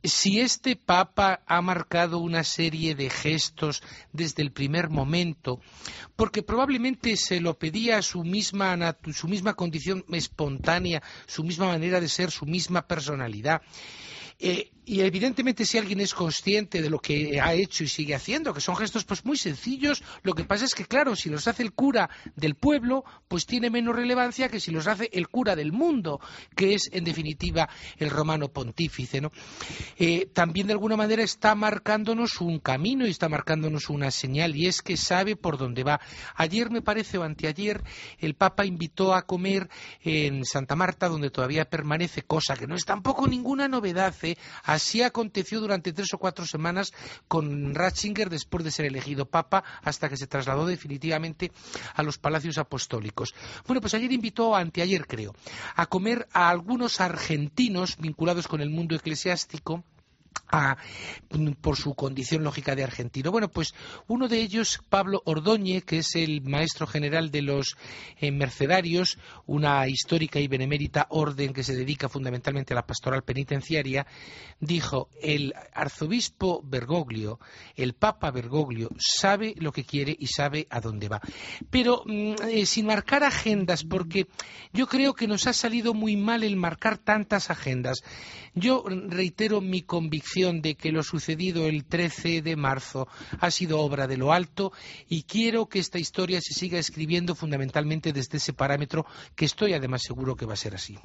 si este Papa ha marcado una serie de gestos desde el primer momento, porque probablemente se lo pedía su misma, su misma condición espontánea, su misma manera de ser, su misma personalidad. Eh, y evidentemente si alguien es consciente de lo que ha hecho y sigue haciendo, que son gestos pues muy sencillos, lo que pasa es que claro, si los hace el cura del pueblo, pues tiene menos relevancia que si los hace el cura del mundo, que es en definitiva el romano pontífice, ¿no? Eh, también de alguna manera está marcándonos un camino y está marcándonos una señal, y es que sabe por dónde va. Ayer me parece, o anteayer, el Papa invitó a comer en Santa Marta, donde todavía permanece, cosa que no es tampoco ninguna novedad, ¿eh? Así aconteció durante tres o cuatro semanas con Ratzinger después de ser elegido Papa, hasta que se trasladó definitivamente a los palacios apostólicos. Bueno, pues ayer invitó, anteayer creo, a comer a algunos argentinos vinculados con el mundo eclesiástico, A, por su condición lógica de argentino. Bueno, pues uno de ellos, Pablo Ordóñez, que es el maestro general de los eh, mercedarios, una histórica y benemérita orden que se dedica fundamentalmente a la pastoral penitenciaria, dijo: el arzobispo Bergoglio, el Papa Bergoglio, sabe lo que quiere y sabe a dónde va. Pero eh, sin marcar agendas, porque yo creo que nos ha salido muy mal el marcar tantas agendas. Yo reitero mi convicción de que lo sucedido el trece de marzo ha sido obra de lo alto, y quiero que esta historia se siga escribiendo fundamentalmente desde ese parámetro, que estoy además seguro que va a ser así.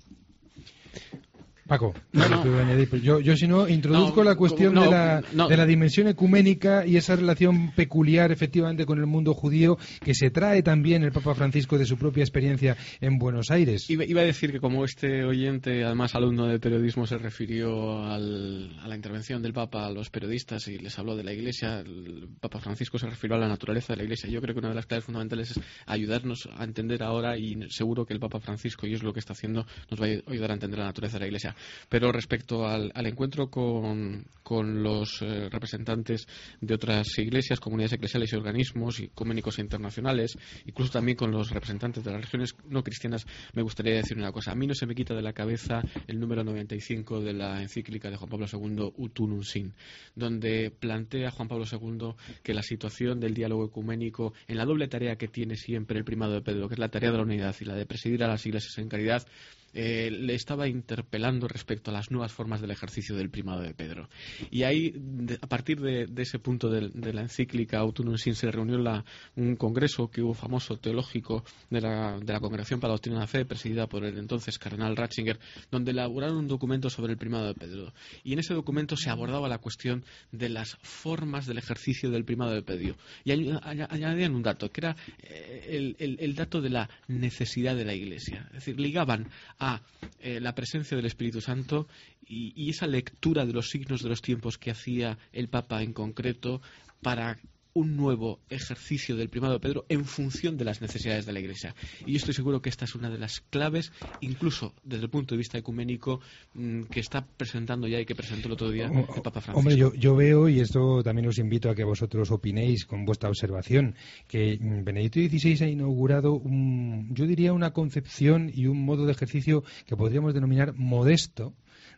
Paco, no, no. Pues yo, yo si no introduzco no, la cuestión no, de, la, no. de la dimensión ecuménica y esa relación peculiar efectivamente con el mundo judío que se trae también el Papa Francisco de su propia experiencia en Buenos Aires. Iba, iba a decir que como este oyente, además alumno de periodismo, se refirió al, a la intervención del Papa a los periodistas y les habló de la Iglesia, el Papa Francisco se refirió a la naturaleza de la Iglesia. Yo creo que una de las claves fundamentales es ayudarnos a entender ahora, y seguro que el Papa Francisco, y es lo que está haciendo, nos va a ayudar a entender la naturaleza de la Iglesia. Pero respecto al, al encuentro con, con los eh, representantes de otras iglesias, comunidades eclesiales y organismos ecuménicos e internacionales, incluso también con los representantes de las religiones no cristianas, me gustaría decir una cosa. A mí no se me quita de la cabeza el número noventa y cinco de la encíclica de Juan Pablo segundo, Ut Unum Sin, donde plantea Juan Pablo segundo que la situación del diálogo ecuménico, en la doble tarea que tiene siempre el primado de Pedro, que es la tarea de la unidad y la de presidir a las iglesias en caridad, Eh, le estaba interpelando respecto a las nuevas formas del ejercicio del primado de Pedro. Y ahí, de, a partir de, de ese punto de, de la encíclica Ut Unum Sin, se reunió la, un congreso que hubo famoso teológico de la, de la Congregación para la Doctrina de la Fe, presidida por el entonces cardenal Ratzinger, donde elaboraron un documento sobre el primado de Pedro. Y en ese documento se abordaba la cuestión de las formas del ejercicio del primado de Pedro. Y añadían un dato, que era el, el, el dato de la necesidad de la Iglesia. Es decir, ligaban a eh, la presencia del Espíritu Santo y, y esa lectura de los signos de los tiempos que hacía el Papa en concreto para un nuevo ejercicio del primado de Pedro en función de las necesidades de la Iglesia. Y yo estoy seguro que esta es una de las claves, incluso desde el punto de vista ecuménico, mmm, que está presentando ya y que presentó el otro día el Papa Francisco. Hombre, yo, yo veo, y esto también os invito a que vosotros opinéis con vuestra observación, que Benedicto dieciséis ha inaugurado, un, yo diría, una concepción y un modo de ejercicio que podríamos denominar modesto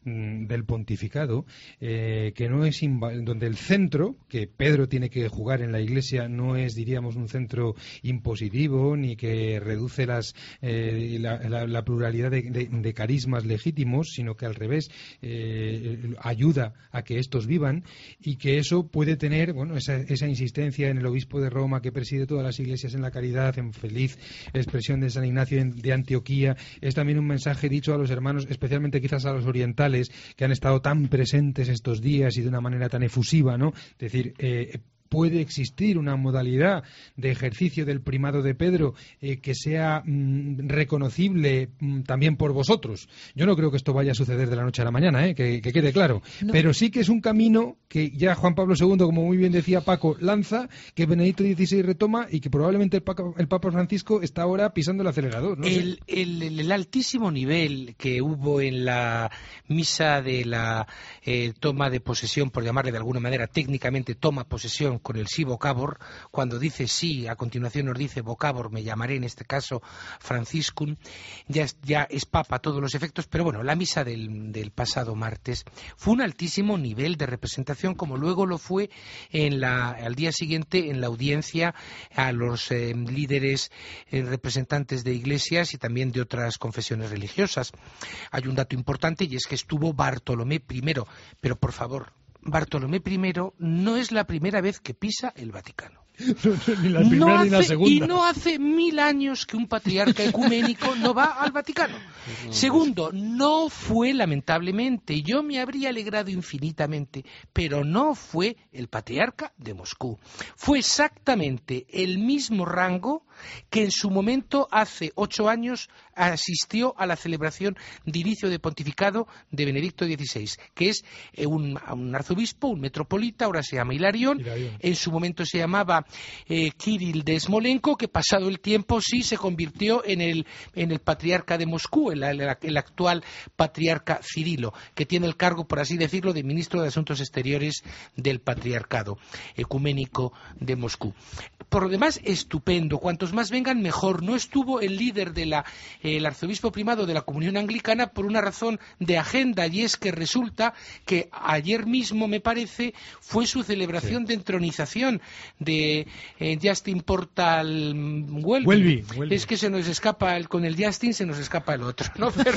del pontificado, eh, que no es donde el centro que Pedro tiene que jugar en la Iglesia no es, diríamos, un centro impositivo ni que reduce las eh, la, la, la pluralidad de, de, de carismas legítimos, sino que al revés eh, ayuda a que estos vivan, y que eso puede tener, bueno, esa, esa insistencia en el obispo de Roma que preside todas las iglesias en la caridad, en feliz expresión de San Ignacio de Antioquía. Es también un mensaje dicho a los hermanos, especialmente quizás a los orientales, que han estado tan presentes estos días y de una manera tan efusiva, ¿no? Es decir, eh, puede existir una modalidad de ejercicio del primado de Pedro eh, que sea mm, reconocible mm, también por vosotros. Yo no creo que esto vaya a suceder de la noche a la mañana, ¿eh? que, que quede claro. No. Pero sí que es un camino que ya Juan Pablo segundo, como muy bien decía Paco, lanza, que Benedicto dieciséis retoma y que probablemente el Papa, el Papa Francisco está ahora pisando el acelerador. ¿No? El, el, el altísimo nivel que hubo en la misa de la eh, toma de posesión, por llamarle de alguna manera técnicamente toma posesión con el sí vocabor, cuando dice sí, a continuación nos dice vocabor, me llamaré en este caso Franciscum, ya es, ya es papa a todos los efectos, pero bueno, la misa del, del pasado martes fue un altísimo nivel de representación, como luego lo fue en la, al día siguiente en la audiencia a los eh, líderes eh, representantes de iglesias y también de otras confesiones religiosas. Hay un dato importante y es que estuvo Bartolomé primero, pero por favor, Bartolomé primero no es la primera vez que pisa el Vaticano. Ni la primera no hace, ni la segunda. Y no hace mil años que un patriarca ecuménico no va al Vaticano. Segundo, no fue, lamentablemente, yo me habría alegrado infinitamente, pero no fue el patriarca de Moscú. Fue exactamente el mismo rango que en su momento, hace ocho años, asistió a la celebración de inicio de pontificado de Benedicto dieciséis, que es eh, un, un arzobispo, un metropolita, ahora se llama Hilarión, Hilarión. En su momento se llamaba eh, Kirill de Smolenko, que pasado el tiempo sí se convirtió en el, en el patriarca de Moscú, el, el, el actual patriarca Cirilo, que tiene el cargo, por así decirlo, de ministro de Asuntos Exteriores del patriarcado ecuménico de Moscú. Por lo demás, estupendo. Cuantos más vengan, mejor. No estuvo el líder de la, eh, el arzobispo primado de la Comunión Anglicana por una razón de agenda, y es que resulta que ayer mismo, me parece, fue su celebración sí. de entronización de eh, Justin Portal Welby. Welby, Welby. Es que se nos escapa el, con el Justin, se nos escapa el otro, ¿no? Pero...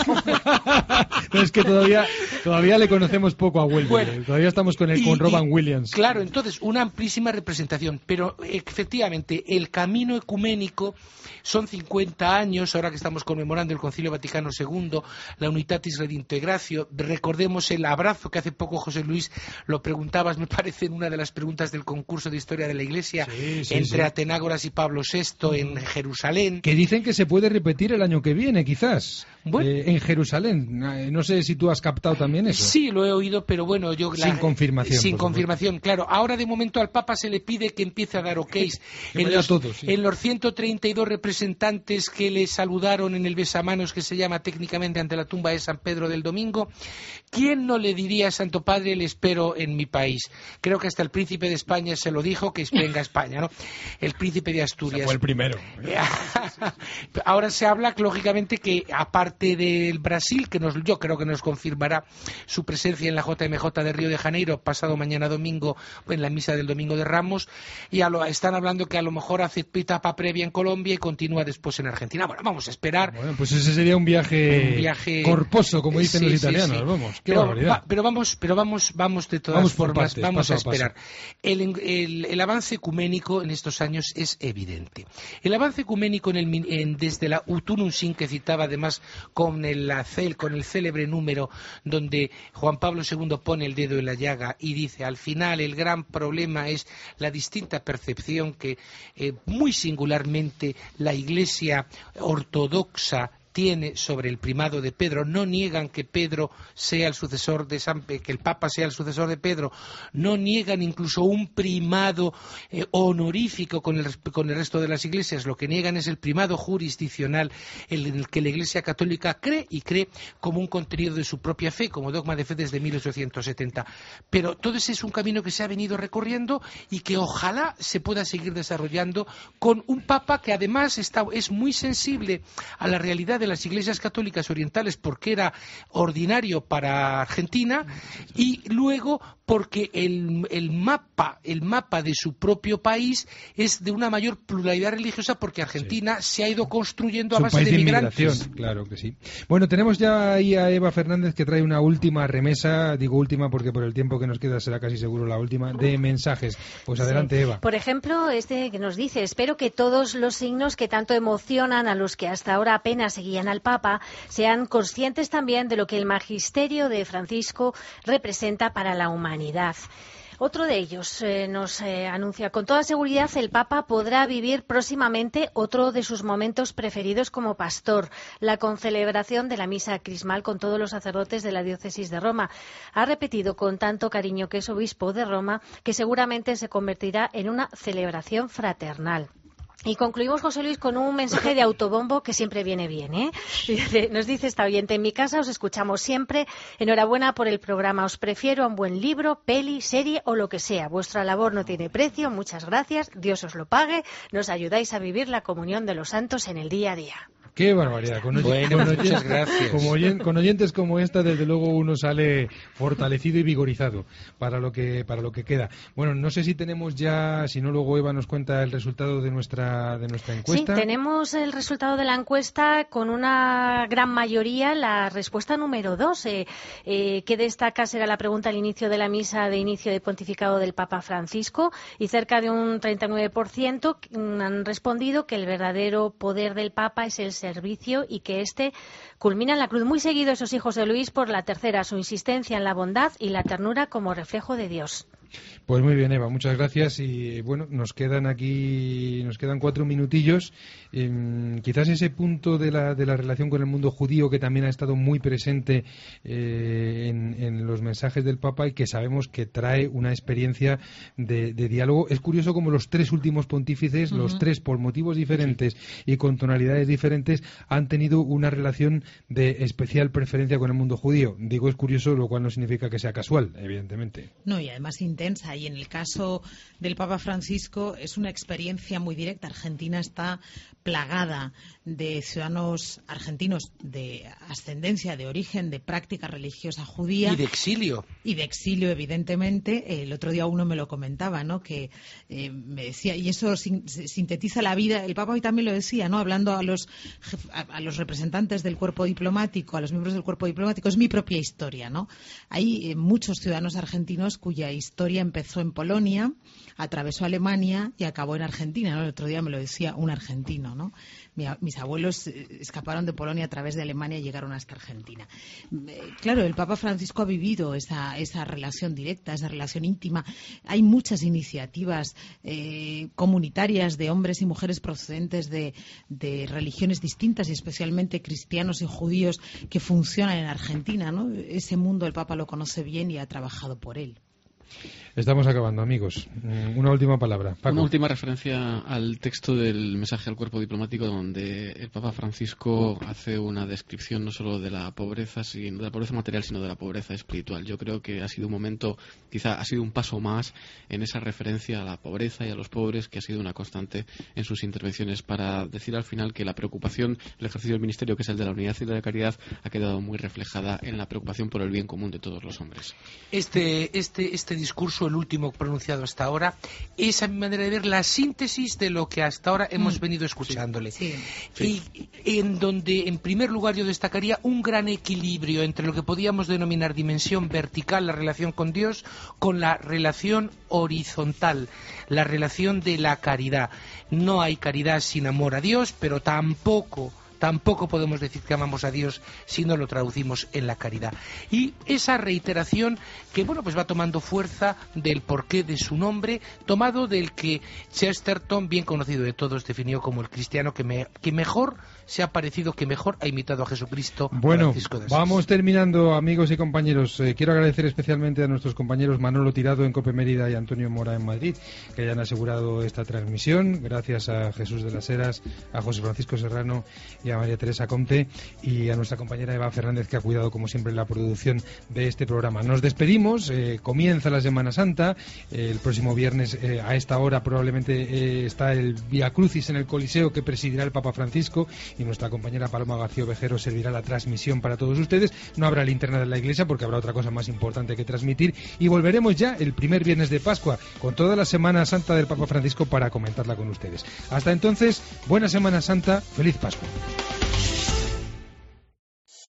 no, es que todavía, todavía le conocemos poco a Welby. Bueno, todavía estamos con, el, y, con Robin y, Williams. Claro, entonces, una amplísima representación, pero efectivamente el camino ecuménico son cincuenta años, ahora que estamos conmemorando el Concilio Vaticano segundo, la Unitatis Redintegratio. Recordemos el abrazo que hace poco, José Luis, lo preguntabas, me parece, en una de las preguntas del concurso de Historia de la Iglesia, sí, sí, entre sí. Atenágoras y Pablo sexto mm. en Jerusalén. Que dicen que se puede repetir el año que viene, quizás, bueno, eh, en Jerusalén. No sé si tú has captado también eso. Sí, lo he oído, pero bueno, yo... La, sin confirmación. Sin confirmación, claro. Ahora, de momento, al Papa se le pide que empiece a dar ok's. En los, todos, sí. en los ciento treinta y dos representantes que le saludaron en el besamanos que se llama técnicamente ante la tumba de San Pedro del domingo, ¿quién no le diría, Santo Padre, le espero en mi país? Creo que hasta el príncipe de España se lo dijo, que venga a España, ¿no? El príncipe de Asturias. Se fue el primero. Ahora se habla, lógicamente, que aparte del Brasil, que nos, yo creo que nos confirmará su presencia en la J M J de Río de Janeiro pasado mañana domingo, en la misa del Domingo de Ramos, y a lo, están hablando que a lo mejor hace etapa previa en Colombia y continúa después en Argentina. Bueno, vamos a esperar. Bueno, pues ese sería un viaje, un viaje... corposo, como dicen sí, los italianos. Sí, sí. Vamos, qué pero, barbaridad. Va, pero vamos, pero vamos, vamos de todas vamos formas, partes, vamos paso a esperar. A el, el, el avance ecuménico en estos años es evidente. El avance ecuménico en el, en, desde la Utunum Sin, que citaba además con el, la, con el célebre número donde Juan Pablo segundo pone el dedo en la llaga y dice, al final el gran problema es la distinta percepción que eh, muy singularmente la Iglesia ortodoxa tiene sobre el primado de Pedro. No niegan que Pedro sea el sucesor de San Pe- que el Papa sea el sucesor de Pedro, no niegan incluso un primado eh, honorífico con el, con el resto de las iglesias. Lo que niegan es el primado jurisdiccional en el que la Iglesia Católica cree, y cree como un contenido de su propia fe, como dogma de fe desde mil ochocientos setenta. Pero todo ese es un camino que se ha venido recorriendo y que ojalá se pueda seguir desarrollando con un Papa que además está, es muy sensible a la realidad de las iglesias católicas orientales, porque era ordinario para Argentina, y luego porque el, el mapa el mapa de su propio país es de una mayor pluralidad religiosa, porque Argentina sí. se ha ido construyendo a Su base país de migrantes. Inmigración, claro que sí. Bueno, tenemos ya ahí a Eva Fernández, que trae una última remesa, digo última porque por el tiempo que nos queda será casi seguro la última, de mensajes. Pues adelante, sí. Eva. Por ejemplo, este que nos dice: espero que todos los signos que tanto emocionan a los que hasta ahora apenas seguían al Papa sean conscientes también de lo que el magisterio de Francisco representa para la humanidad. Otro de ellos eh, nos eh, anuncia: con toda seguridad el Papa podrá vivir próximamente otro de sus momentos preferidos como pastor, la concelebración de la misa crismal con todos los sacerdotes de la diócesis de Roma. Ha repetido con tanto cariño que es obispo de Roma que seguramente se convertirá en una celebración fraternal. Y concluimos, José Luis, con un mensaje de autobombo que siempre viene bien, ¿eh? Nos dice esta oyente: en mi casa os escuchamos siempre. Enhorabuena por el programa. Os prefiero a un buen libro, peli, serie o lo que sea. Vuestra labor no tiene precio. Muchas gracias. Dios os lo pague. Nos ayudáis a vivir la comunión de los santos en el día a día. ¡Qué barbaridad! Con, oy bueno, con, muchas oyentes, gracias. Como oyen, con oyentes como esta, desde luego uno sale fortalecido y vigorizado para lo que para lo que queda. Bueno, no sé si tenemos ya, si no luego Eva nos cuenta el resultado de nuestra de nuestra encuesta. Sí, tenemos el resultado de la encuesta con una gran mayoría. La respuesta número dos, eh, eh, que destaca será la pregunta al inicio de la misa de inicio de pontificado del Papa Francisco, y cerca de un treinta y nueve por ciento han respondido que el verdadero poder del Papa es el servicio y que éste culmina en la cruz. Muy seguido, esos hijos de Luis, por la tercera, su insistencia en la bondad y la ternura como reflejo de Dios. Pues muy bien, Eva, muchas gracias. Y bueno, nos quedan aquí, nos quedan cuatro minutillos. Eh, quizás ese punto de la, de la relación con el mundo judío, que también ha estado muy presente eh, en, en los mensajes del Papa y que sabemos que trae una experiencia de, de diálogo. Es curioso como los tres últimos pontífices, uh-huh. los tres por motivos diferentes y con tonalidades diferentes, han tenido una relación de especial preferencia con el mundo judío. Digo es curioso, lo cual no significa que sea casual, evidentemente. No, y además intensa. Y en el caso del Papa Francisco es una experiencia muy directa. Argentina está plagada de ciudadanos argentinos de ascendencia, de origen, de práctica religiosa judía. Y de exilio. Y de exilio, evidentemente. El otro día uno me lo comentaba, ¿no? Que eh, me decía, y eso sin, sintetiza la vida. El Papa hoy también lo decía, ¿no? Hablando a los, a, a los representantes del cuerpo diplomático, a los miembros del cuerpo diplomático, es mi propia historia, ¿no? Hay eh, muchos ciudadanos argentinos cuya historia empezó en Polonia, atravesó Alemania y acabó en Argentina, ¿no? El otro día me lo decía un argentino, ¿no? Mi, mis abuelos escaparon de Polonia a través de Alemania y llegaron hasta Argentina. Claro, el Papa Francisco ha vivido esa, esa relación directa, esa relación íntima. Hay muchas iniciativas eh, comunitarias de hombres y mujeres procedentes de, de religiones distintas y especialmente cristianos y judíos que funcionan en Argentina, ¿no? Ese mundo el Papa lo conoce bien y ha trabajado por él. Estamos acabando, amigos. Una última palabra. Paco. Una última referencia al texto del mensaje al cuerpo diplomático, donde el Papa Francisco hace una descripción no solo de la pobreza, sino de la pobreza material, sino de la pobreza espiritual. Yo creo que ha sido un momento, quizá ha sido un paso más en esa referencia a la pobreza y a los pobres, que ha sido una constante en sus intervenciones, para decir al final que la preocupación, el ejercicio del ministerio, que es el de la unidad y de la caridad, ha quedado muy reflejada en la preocupación por el bien común de todos los hombres. Este, este, este discurso, el último pronunciado hasta ahora, es a mi manera de ver la síntesis de lo que hasta ahora hemos mm. venido escuchándole. Sí, sí. Y en donde, en primer lugar, yo destacaría un gran equilibrio entre lo que podíamos denominar dimensión vertical, la relación con Dios, con la relación horizontal, la relación de la caridad. No hay caridad sin amor a Dios, pero tampoco Tampoco podemos decir que amamos a Dios si no lo traducimos en la caridad. Y esa reiteración que, bueno, pues va tomando fuerza del porqué de su nombre, tomado del que Chesterton, bien conocido de todos, definió como el cristiano que, me, que mejor se ha parecido, que mejor ha imitado a Jesucristo. Bueno, Francisco de Asís. Vamos terminando, amigos y compañeros. Eh, quiero agradecer especialmente a nuestros compañeros Manolo Tirado en Cope Mérida y Antonio Mora en Madrid, que hayan asegurado esta transmisión. Gracias a Jesús de las Heras, a José Francisco Serrano y a María Teresa Comte, y a nuestra compañera Eva Fernández, que ha cuidado como siempre la producción de este programa. Nos despedimos, eh, comienza la Semana Santa, eh, el próximo viernes eh, a esta hora probablemente eh, está el Vía Crucis en el Coliseo que presidirá el Papa Francisco, y nuestra compañera Paloma García Ovejero servirá la transmisión para todos ustedes. No habrá linterna de la iglesia porque habrá otra cosa más importante que transmitir, y volveremos ya el primer viernes de Pascua con toda la Semana Santa del Papa Francisco para comentarla con ustedes. Hasta entonces, buena Semana Santa, feliz Pascua.